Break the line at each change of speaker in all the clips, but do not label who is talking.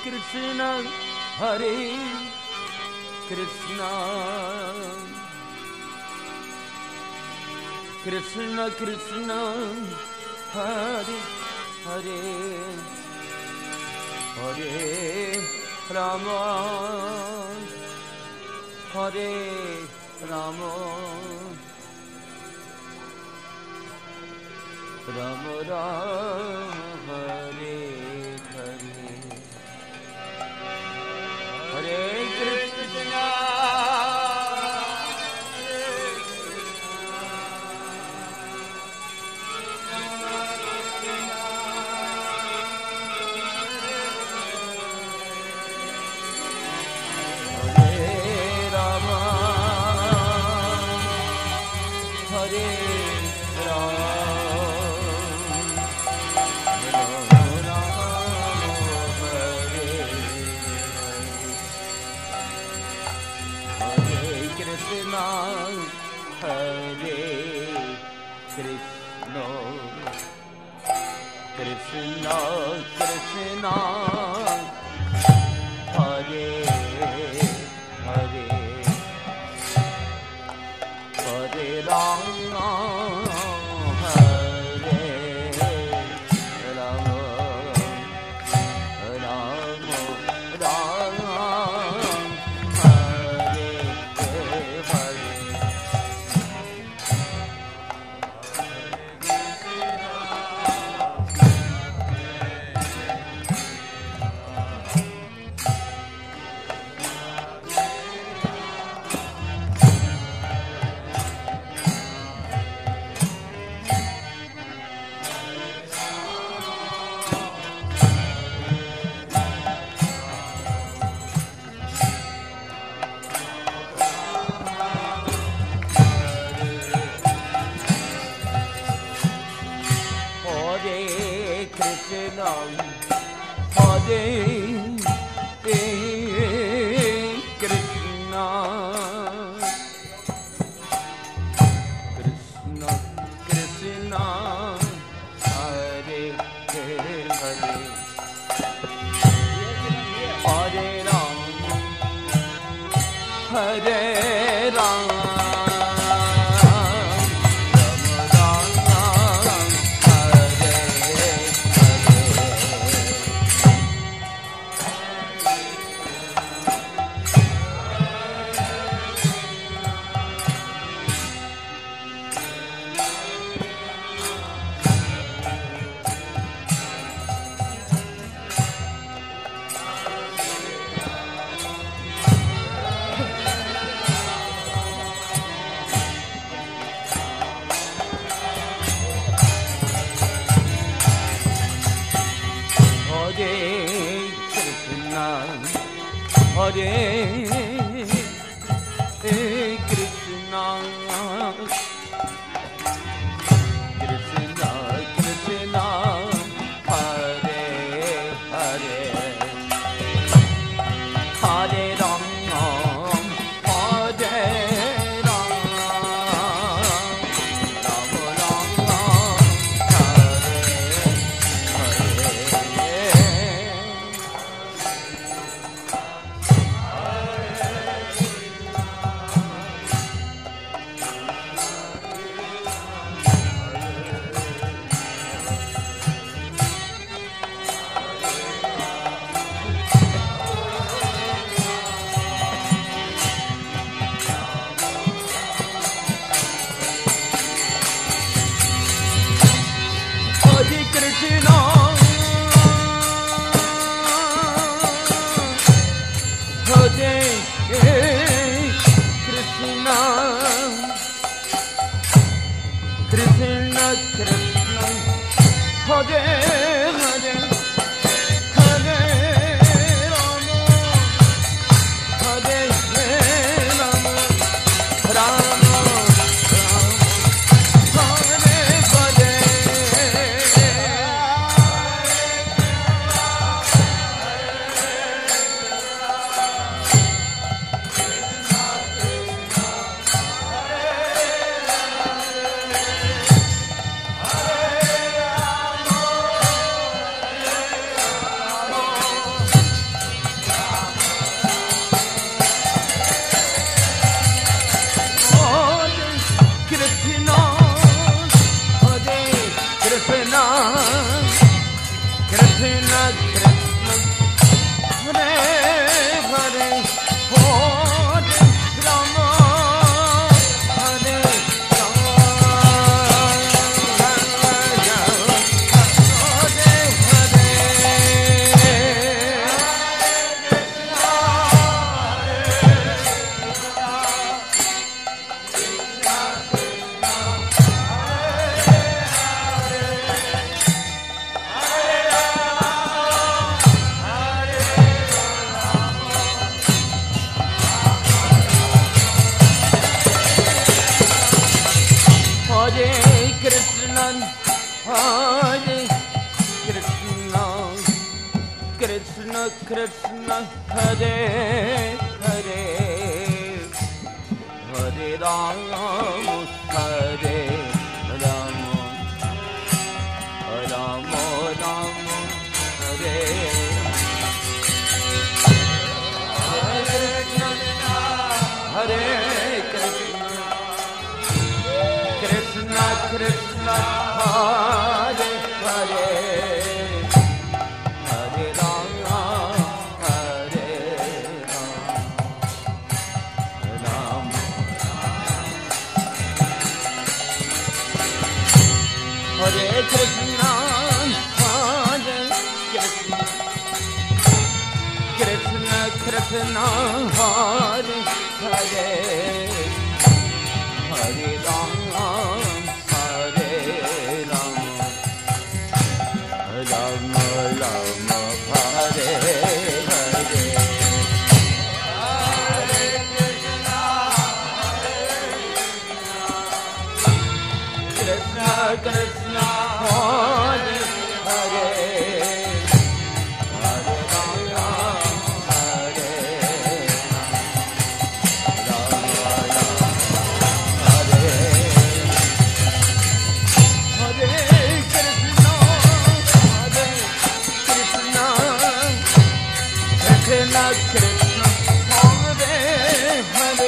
Krishna Hare Krishna Krishna Krishna Hare Hare Hare Rama Hare Rama Rama Rama Hare Hare Hare Krishna Krishna Krishna Hare Hare Hare Rama Hare Rama Rama Rama Hare Hare Krishna Hare Hare Hare Rama Hare Rama Rama Rama Hare Hare Hare Krishna Krishna Krishna Hare Hare Krishna, Krishna, Krishna, Hare Hare, Hare Rama, Hare Rama, Rama Rama, Hare Hare. Krishna, Krishna, Hare Hare, Hare Rama, Hare Rama, Hare Hare Krishna, Krishna, Krishna, Krishna, Hare Hare.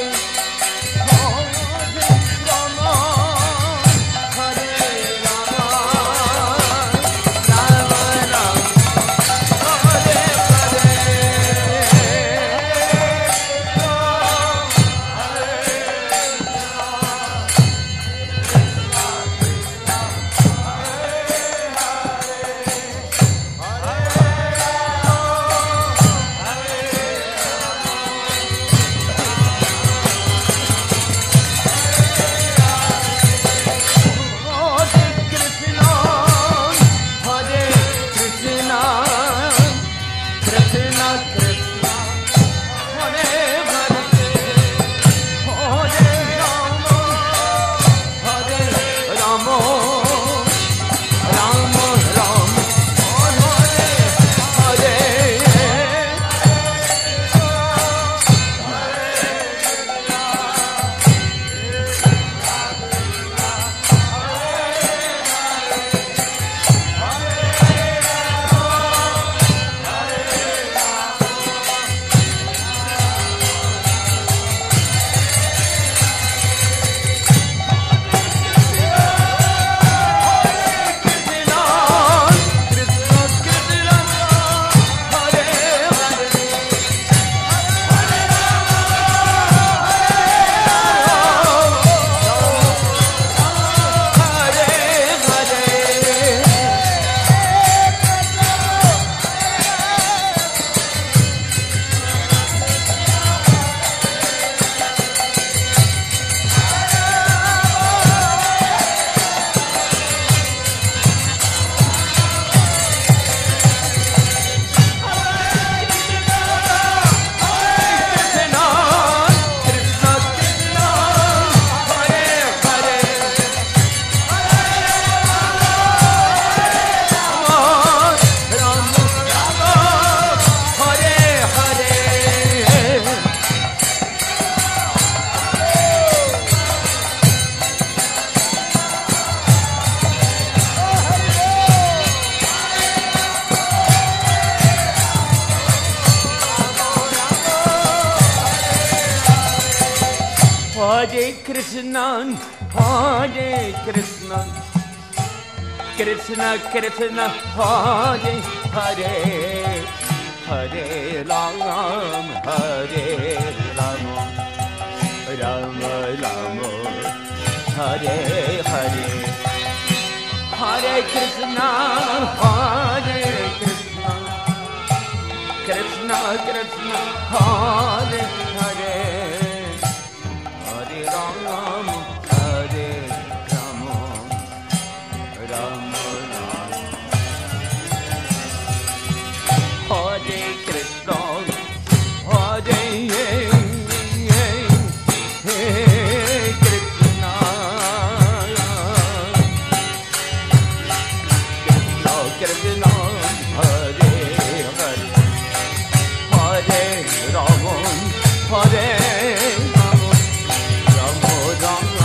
Hare Krishna, Hare Krishna, Krishna Krishna Hare Hare Hare Rama Hare Rama Rama Rama Hare Hare Hare Krishna Krishna Krishna Hare Hare Hare Rama Hare Rama Rama Rama Hare Krishna Hare Krishna Krishna Hare Hare Hare Rama Hare Rama Rama Rama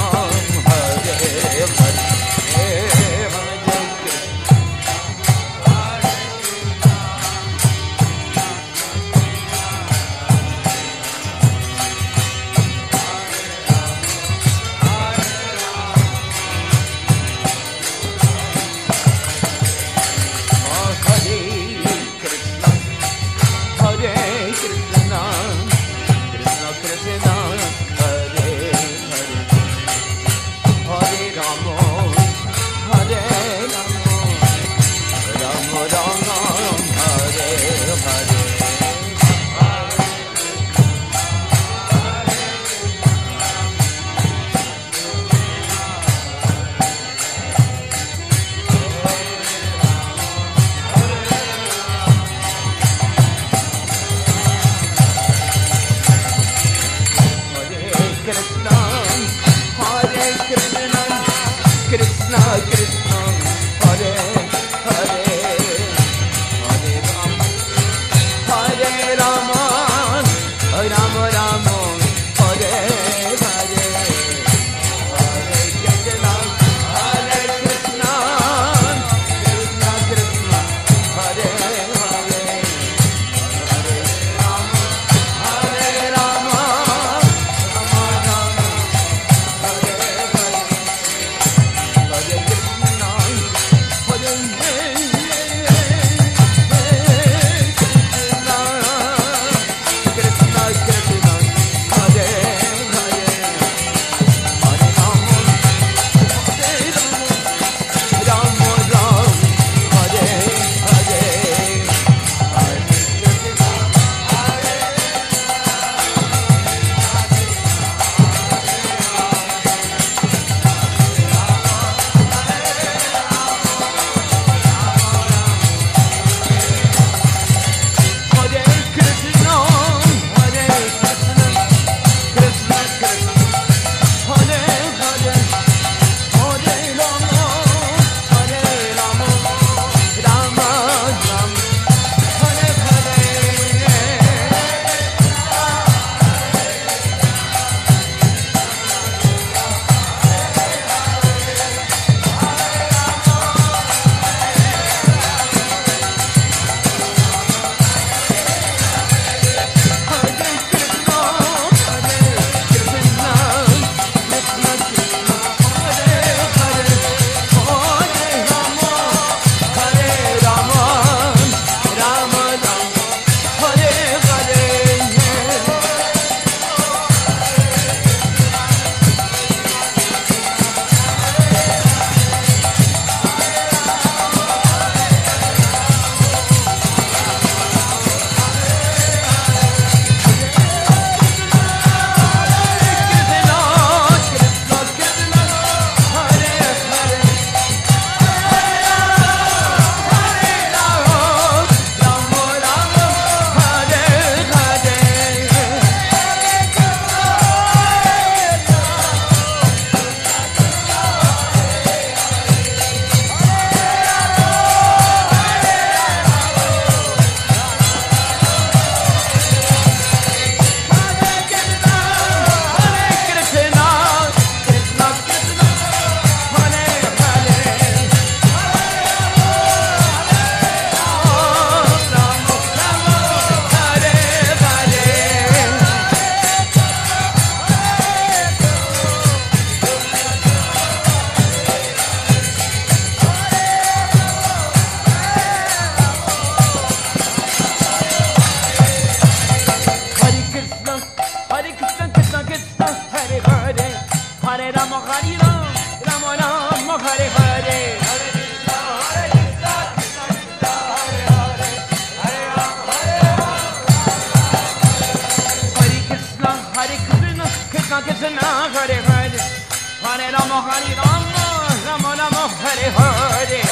Hare Rama, Hare Rama, Rama Rama, Hare Hare.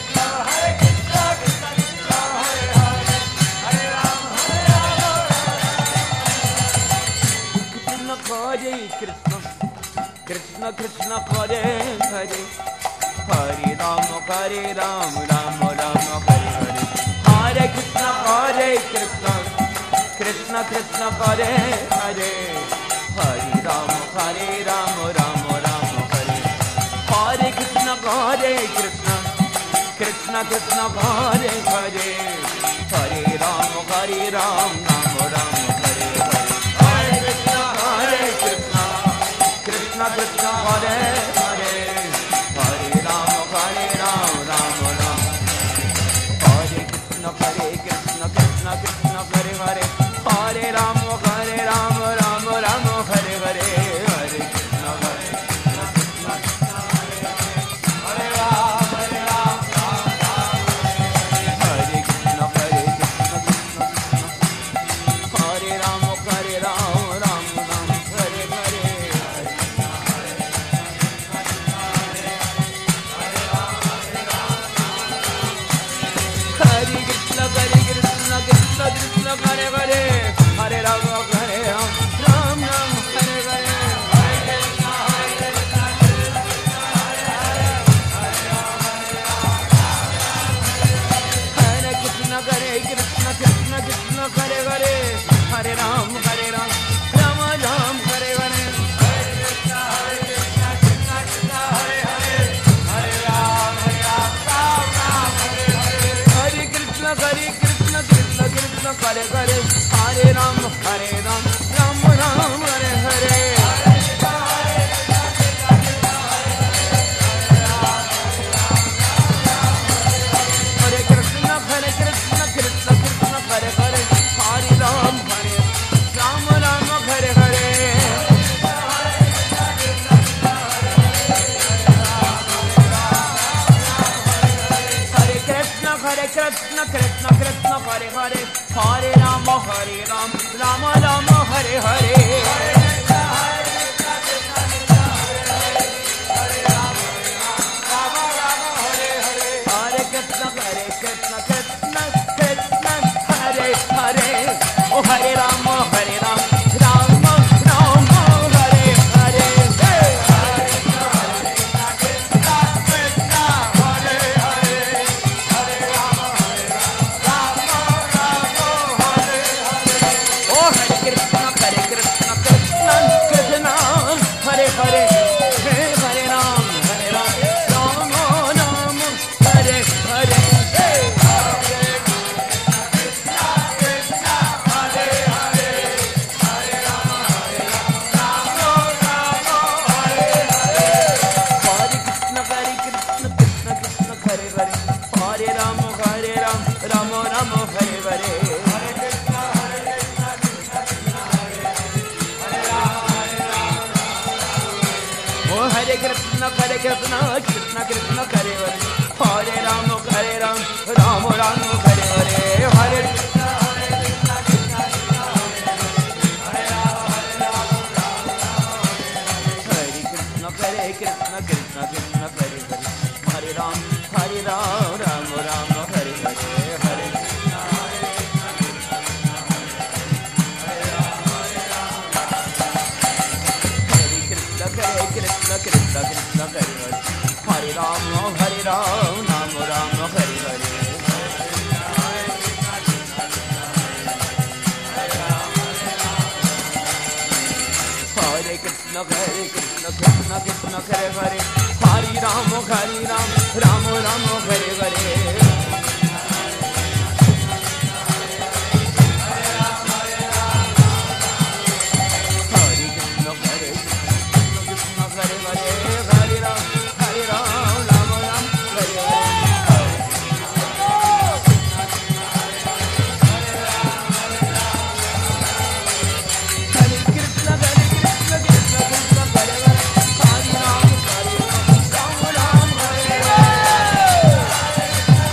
Krishna Krishna Hare Hare, Hare Rama Hare Rama, Rama Rama Hare Hare. Hare Krishna Krishna Krishna Hare Hare, Hare Rama Hare Rama, Rama Rama Hare. Hare Krishna Krishna Krishna Krishna Hare Hare, Hare Rama Hare Rama, Rama Rama Hare Hare. Hare Krishna Krishna Krishna Hare Hare, Hare Rama Hare Rama, Rama Rama. Hare Krishna Krishna Krishna Hare Hare, Hare Rama Hare Rama, Rama Rama Hare Hare. Hare Krishna Krishna Krishna Hare Rama Hare Rama, Hare Krishna Krishna Krishna Hare Rama Hare Rama, Rama Rama Hare Hare. Hare Krishna Krishna Hare Hare, Hare Rama Hare Rama, Ram Ram Hare Hare. Hare Krishna Krishna Krishna Hare Hare, Hare Ram Hare Ram, Ram Ram Hare Hare. Hare Krishna Krishna Krishna Hare Hare, Hare Ram Hare Ram, Ram Ram Hare Hare. Hare Krishna Krishna Krishna Hare Hare, Hare Ram Hare Ram, Ram Hare Hare. Hare Krishna Krishna Krishna Hare Hare, Hare Rama Hare Ram, Rama Rama Hare Hare. Hare Krishna Krishna Krishna Hare Hare, oh Hare Rama Hare Ram, Rama Rama Hare Hare. Oh Hare Krishna Krishna Krishna Hare Hare, Hare Ram Hare Ram, Rama Rama Hare Hare. Hare Rama Hare Ram, Rama Rama Hare Hare. Oh Hare Krishna Krishna Krishna Hare Hare, Hare Rama Hare Ram, Rama Rama Hare Hare. Hare Krishna Krishna Krishna Hare Hare, Hare Ram Hare Ram, Rama Rama Hare Hare. Hare Krishna Krishna Krishna Hare Hare, Hare Rama Hare Ram, Rama Rama Hare Hare. Hare Krishna Krishna Hare Hare, Hare Rama Hare Ram, Rama Rama Hare Hare. Hare Krishna Krishna Hare Hare, Hare Ram Rama Rama Hare Hare. Hare Krishna Krishna Krishna Hare Hare, Hare Ram Rama Rama Hare Hare.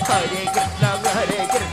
Hare Krishna, Hare Krishna,